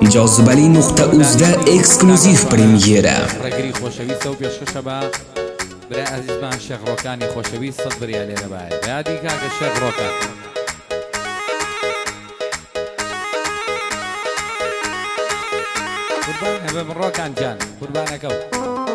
jozibali.uzda eksklyuziv premyera. ڕێگری خۆشەویستە و پێشکەشە بە برای عەزیزمان شێخ ڕۆکانی خۆشەویست 100 بریال لێرە بایە یادی کاکە شێخ ڕۆکان قوربان هەبە من ڕۆکان جان قوربانەکە و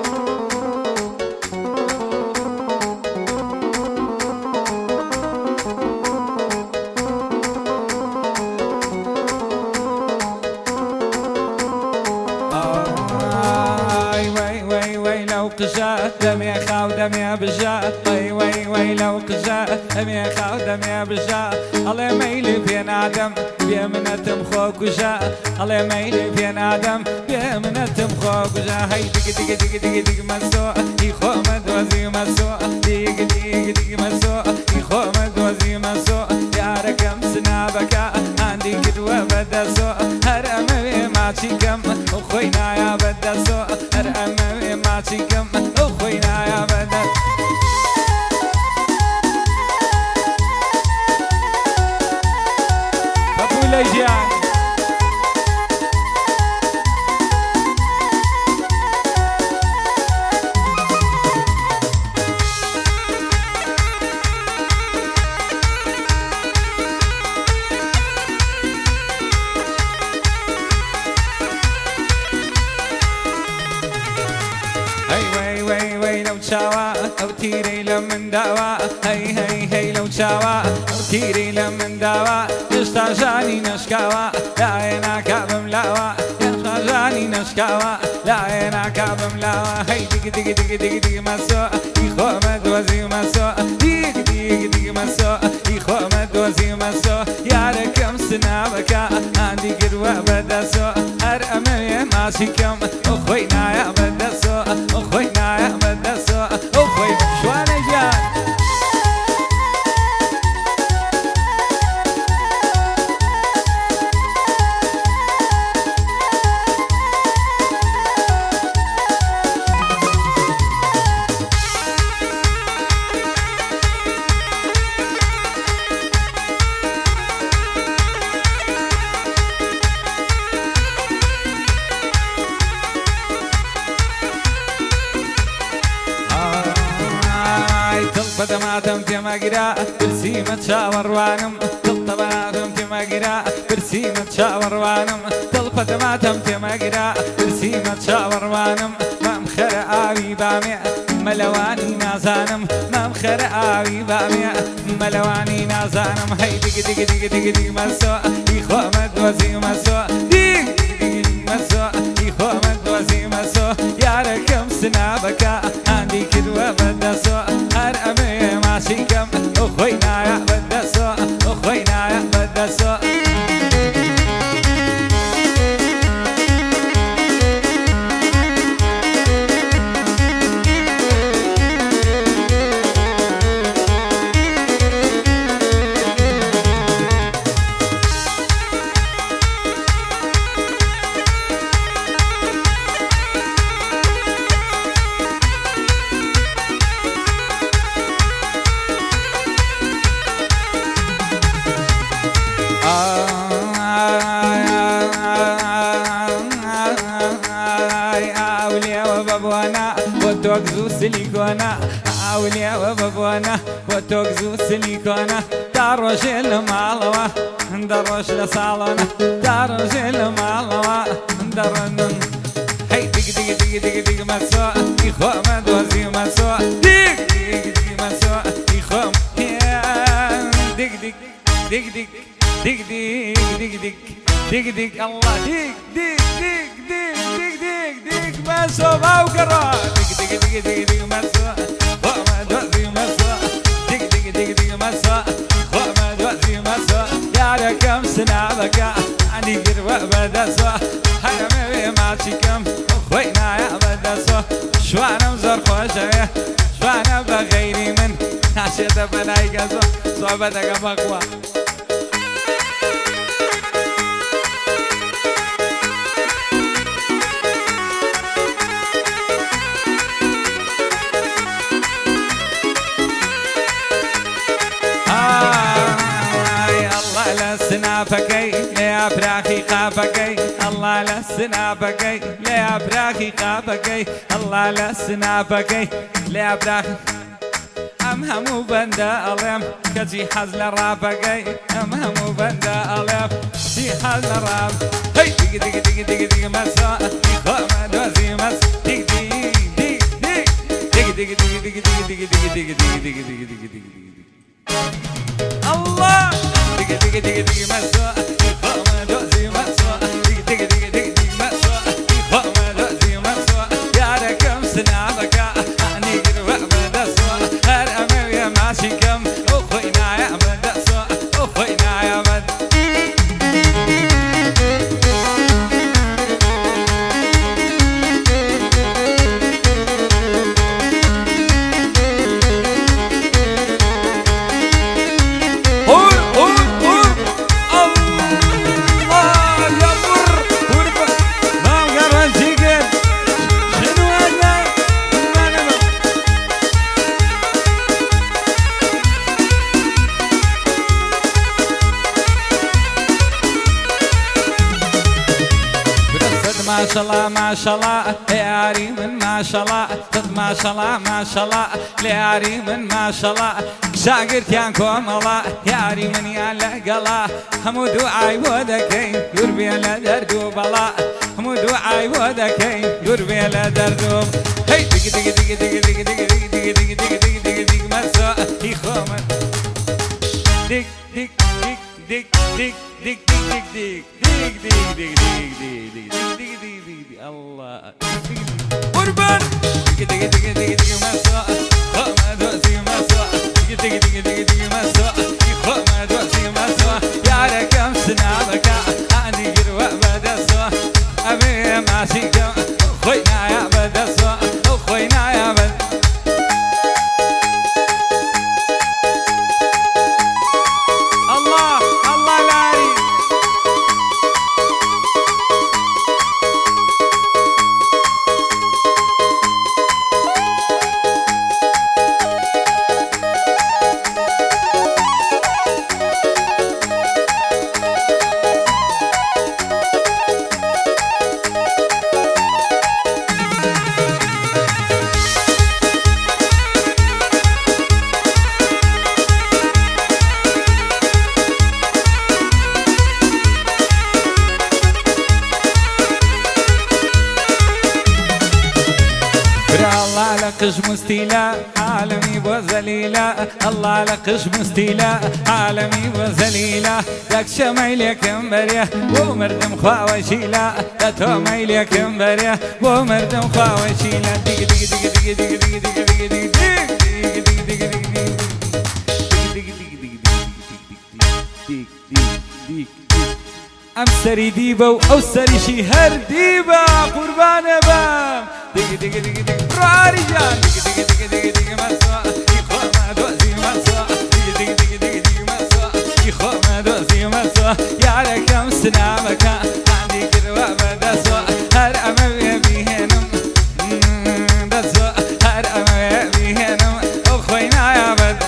قجا دمي خاو دمي بجا وي وي وي لو قجا دمي خاو دمي بجا الله ميلي بين آدم بيمنتم خوك جا الله ميلي بين آدم بيمنتم خوك جا هاي دق دق دق دق دق مسو يخو مدوزي مسو دق دق دق مسو يخو مدوزي مسو يا ركم سنابك عندي كدوة بدسو هرمي ما تشيكم خوينا يا بدسو هرمي ما تشيكم خوينا يا بدر أبو ليجان شاوا أو تيري لمن دوا هي هي هي لو شاوا أو تيري لمن دوا يستاجاني نشكاوا لا أنا كابم لاوا يستاجاني نشكاوا لا أنا كابم لاوا هي دق دق دق دق دق مسو يخو مدوزي مسو دق دق دق مسو يخو مدوزي مسو يا ركم سنابك عندي قدوة بدسو أرأمي ماشيكم أخوينا يا بدسو أخوينا يا بدسو أخوي شواني جان بدماتم تماجرا برسيمة شاور وانم بدماتم تماجرا برسيمة شاور وانم بدماتم تماجرا برسيمة شاور وانم ما مخر آوي بامع ملواني نازانم ما مخر آوي بامع ملواني نازانم هاي دق دق دق دق دق مسو يخو مدوزي مسو دق دق مسو يخو مدوزي مسو يا ركم سنابك عندي كدوة بدسو أرأمي ماشيكم أخوينا يا بدسو أخوينا يا بدسو وتوكزو سيليكونا أولياء وبابونا وتوكزو سيليكونا داروش المالوا داروش لصالونا داروش المالوا دارنن هاي دق دق دق دق دق مسو يخو مدوزي مسو دق دق دق مسو يخو دق دق دق دق دق دق دق دق دق الله دق دق دق دق دق دق مسو باوكرا دق دق دق دق دق مسو ما دوزي مسو دق دق دق دق مسو ما دوزي مسو يا ركم سنابك عندي قروة بدسو هرمي ماشيكم خوينا يا بدسو شوانا مزور خوشوية شوانا بغيري من ناشيطة بناي قزو صحبتك مقوى الله لا سنافكي يا براخي خافكي الله لسنابكي ليا براخي قابكي الله لسنابكي ليا براخي همو بندا ألم كجي حزل رابكي همو بندا ألم جي حزل راب هي ديك ديك ديك ديك ديك مسا خما دوزي مس ديك ديك ديك ديك ديك ديك ديك ديك ديك ديك ديك ديك ديك ديك ديك الله ديك ديك ديك ديك مسا خما دوزي مسا ديك ديك ديك ديك ديك مسا خما دوزي مسا يا ركم سنابك أني قرب بدسوا هر أمي ماشي كم أخوينا يا بدسوا أخوينا يا بد ما شاء الله ما شاء الله يا ريم ما شاء الله صد ما شاء الله ما شاء الله يا ريم ما شاء الله شاقرت يانكم الله يا ريم يا لقلا همو دعاي ودكين يربي لا دردوب الله همو دعاي ودكين يربي لا دردوب هي دق دق دق دق دق دق دق دق دق دق دق دق دق مسا يخومن دق دق دق دق دق دق دق دق دق دق دق دق الله قربان دق دق دق دق دق مسا خما دوسي مسا دق دق دق دق دق مسا خما دوسي مسا يا ركم سنابك أني قرب بدسوا أبي ماشي كم خوينا يا بدسوا خوينا يا بد الله الله لاري الله لقش مستيلا عالمي وزليلا الله لقش مستيلا عالمي وزليلا لك شميلك مبريه ومردم خواوشيلا لتو ميلك مبريه ومردم خواوشيلا ديك ديك ديك ديك ديك ديك ديك ديك ديك ام سري ديبو او سري شي هر ديبا قربان بام ديك ديك ديك ديك رجال ديك ديك ديك ديك ديك مسا يخوما دوزي مسا ديك ديك ديك ديك ديك مسا يخوما دوزي مسا يا ركم سنامك عندي كروا بدسوا هر امي بيهنم دسوا هر امي بيهنم اخوينا يا بد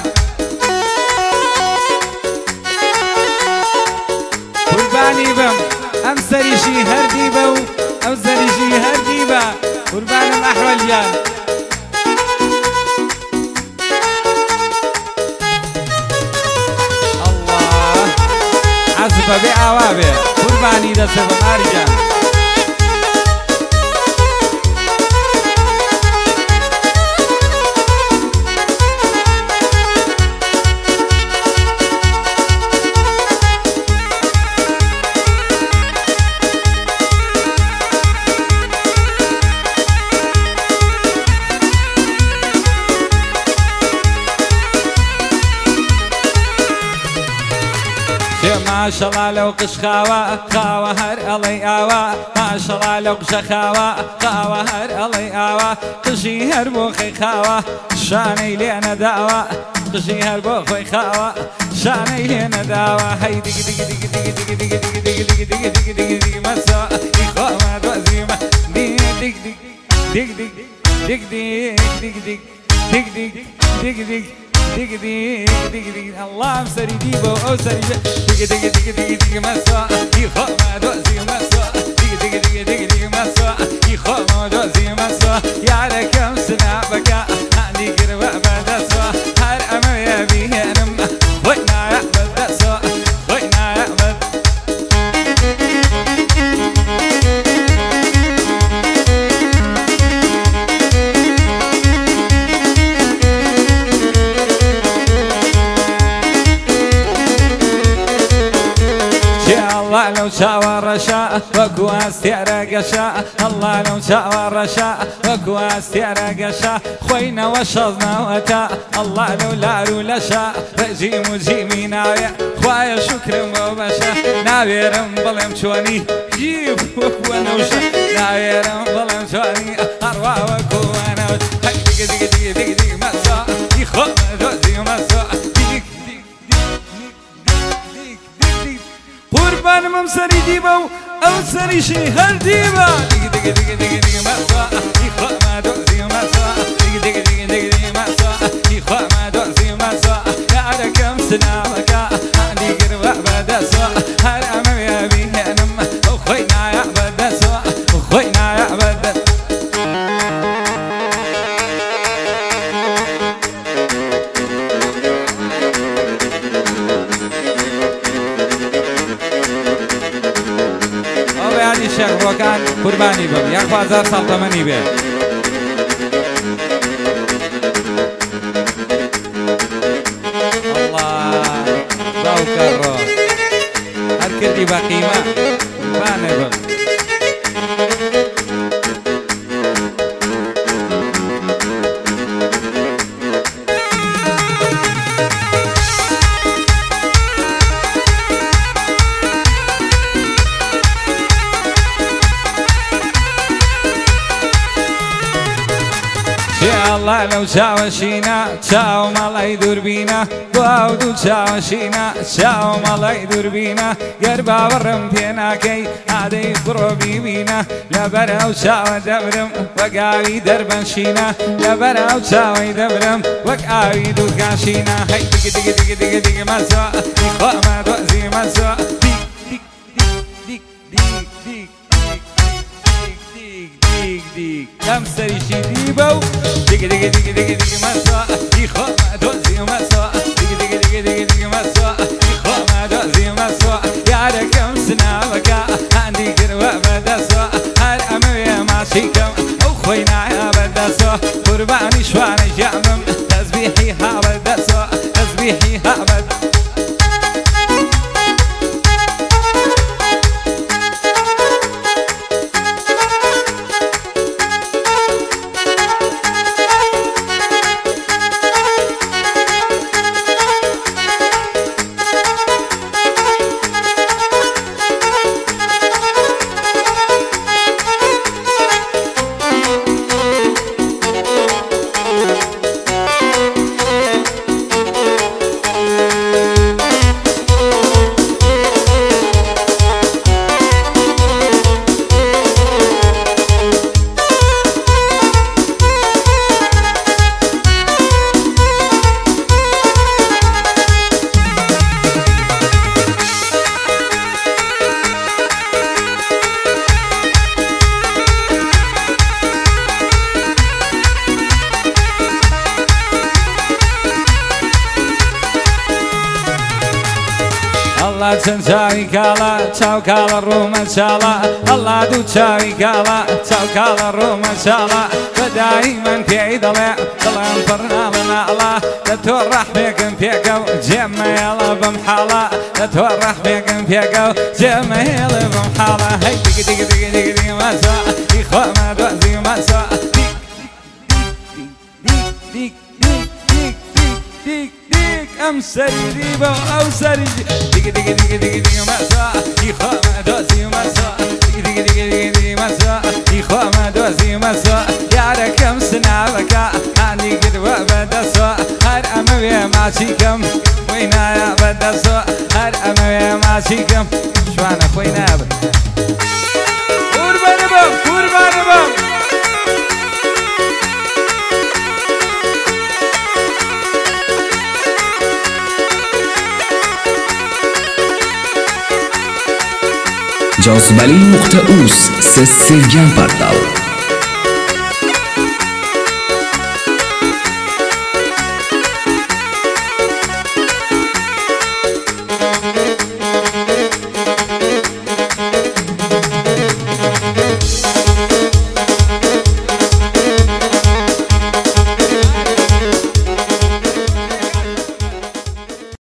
قرباني بم ام سري شي هر ديبو ام سري شي هر ديبا قربان احول جان الله عزبه بعوابه قرباني ده سبب ارجان ما شاء الله لو قش خاوة هر الله آوا ما شاء الله لو قش خاوة هر الله آوا قشي هر بوخي خاوة شاني لينا داوا قشي هر بوخي خاوة شاني لينا داوا هاي ديك ديك ديك ديك ديك ديك ديك ديك ديك ديك ديك ديك مسا يخوما دوزيما ديك ديك ديك ديك ديك ديك ديك ديك ديك ديك ديك ديك ديك دق دق دق دق الله مسري ديبو أو سري دق دق دق دق دق مسوا يخو ما دوزي مسوا دق دق دق دق دق مسوا يخو ما دوزي مسوا يا لكم سنة بكا عندي قربة بدسوا هر أمر يبيه نم وينا يا بدسوا وينا يا بد الله لو شاور شاء وكو استيرق شاء الله لو شاور شاء وكو استيرق شاء خوينا وشظنا وتا الله لو لا رولا شاء رجيم وجيمي ناوية خوايا شكر وبشا ناويرم ظلم شواني جيب وكو نوشا ناويرم ظلم شواني أروا وكو نوشا دق دق دق دق دق مسا يخو دوزي مسا دق قربان ممسري ديبا أو سري شي هل ديبا دق دق دق دق دق مسوا يخو ما دوزي مسوا دق دق دق دق دق مسوا يخو ما دوزي مسوا يا ركم سنا مكا عندي قربة بدسوا هر أمر يبي نم أخوينا يا بدسوا أخوينا يا بدسوا الشيخ روكان قرباني بم يا خوازار سلطماني به الله باوك الروح هر كردي باقيمة قرباني بم الله لو شاوشينا شاو مالاي دوربينا باودو شاوشينا شاو مالاي دوربينا قربا ورم فينا كي عادي قروبي بينا لبراو شاو دبرم وقاوي دربن شينا لبراو شاوي دبرم وقاوي دوكاشينا هاي دق دق دق دق دق مسوا يخوا ما دوزي مسوا دق دق دق دق دق دق كم سري شي ديبو دق دق دق دق دق مسوا يخو ما دوزي مسوا دق دق دق دق دق مسوا يخو ما دوزي مسوا يا ركم سنا بكا عندي قربة بدسوا هر أمر يا ماشيكم أخوينا يا بدسوا قرباني شواني جامم تسبيحي ها بدسوا تسبيحي ها بدسوا الله تنجاوي كالا تشاو كالا الروم ان شاء الله الله دو تشاوي كالا تشاو كالا الروم ان شاء الله ودائما في عيد الله طلع انفرنا لنا الله تتورح بيكم فيكو جمع يلا بمحالة تتورح بيكم فيكو جمع يلا بمحالة هاي دق دق دق دق دق مسوا يخوا ما دوزي مسوا دق دق دق دق دق دق أمسري ريبا أو سري دق دق دق دق دق مسوا يخوا ما دوزي مسوا دق دق دق دق دق مسوا يخوا ما دوزي مسوا يا ركم سنا بكا عندي قدوة بدسوا هر أموي ماشيكم وينا يا بدسوا هر أموي ماشيكم شوانا خوينا قربان بم قربان بم jozibali.uz siz sevgan portal.